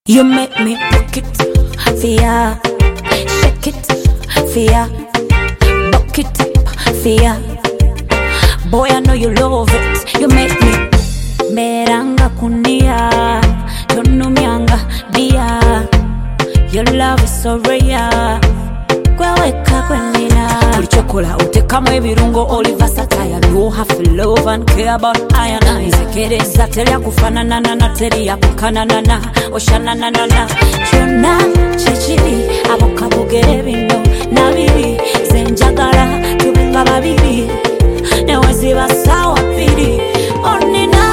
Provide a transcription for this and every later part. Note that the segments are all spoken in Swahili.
You make me book it for ya, shake it for ya, buck it up for ya. Boy, I know you love it. You make me meranga kunia, tonumianga dia. Your love is so rare. Kweweka kwenina ulichokola utekamo ebirungo Oliver Satire. You have to love and care about I and I. Nzekereza teri ya kufanana na teri ya kukanana oshana na chona chichiri abokabogere bino nabiri zenjagala tubenga babiri newezi basawa piri onina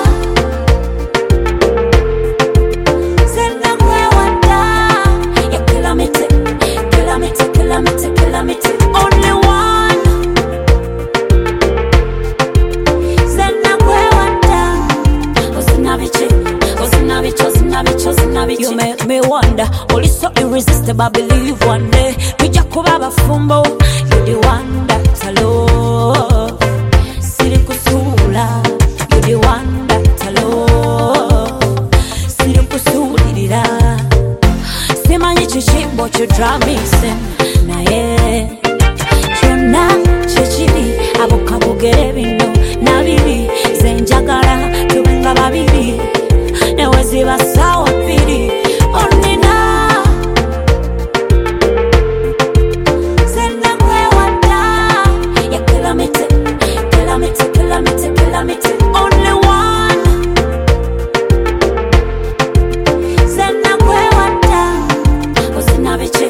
only one. You make me wonder. Only so irresistible, I believe one day Pijakubaba Fumbo, you the one that I love. Sirikusula, you the one that I love. Sirikusula, Simani Chichimbo, you drive me sin. Nae chona chichiri abokabogere bino nabiri zenjagala tubenga babiri newezi basawa piri onina senda kwewanda ya kilometer only one senda kwewanda osinabichi.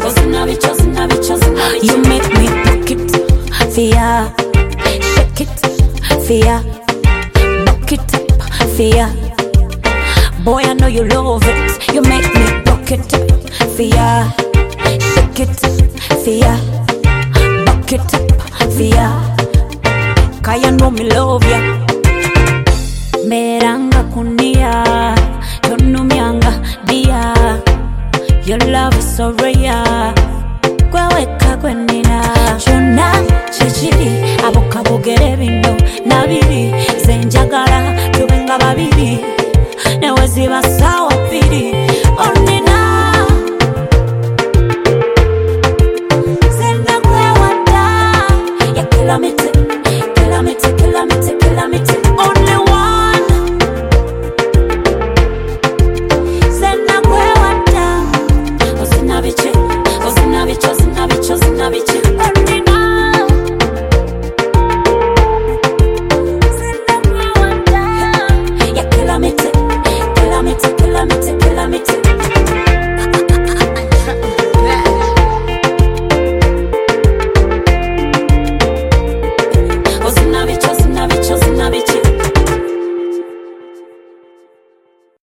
You make me book it for ya, shake it for ya, buck it up for ya. Boy, I know you love it. You make me book it for ya, shake it for ya, buck it up for ya. Kaya know me love ya. Meranga kunia, tonumianga dia. Your love is so rare. Kweweka kwenina chona chichiri abokabogere bino nabiri zenjagala tubenga babiri newezi basa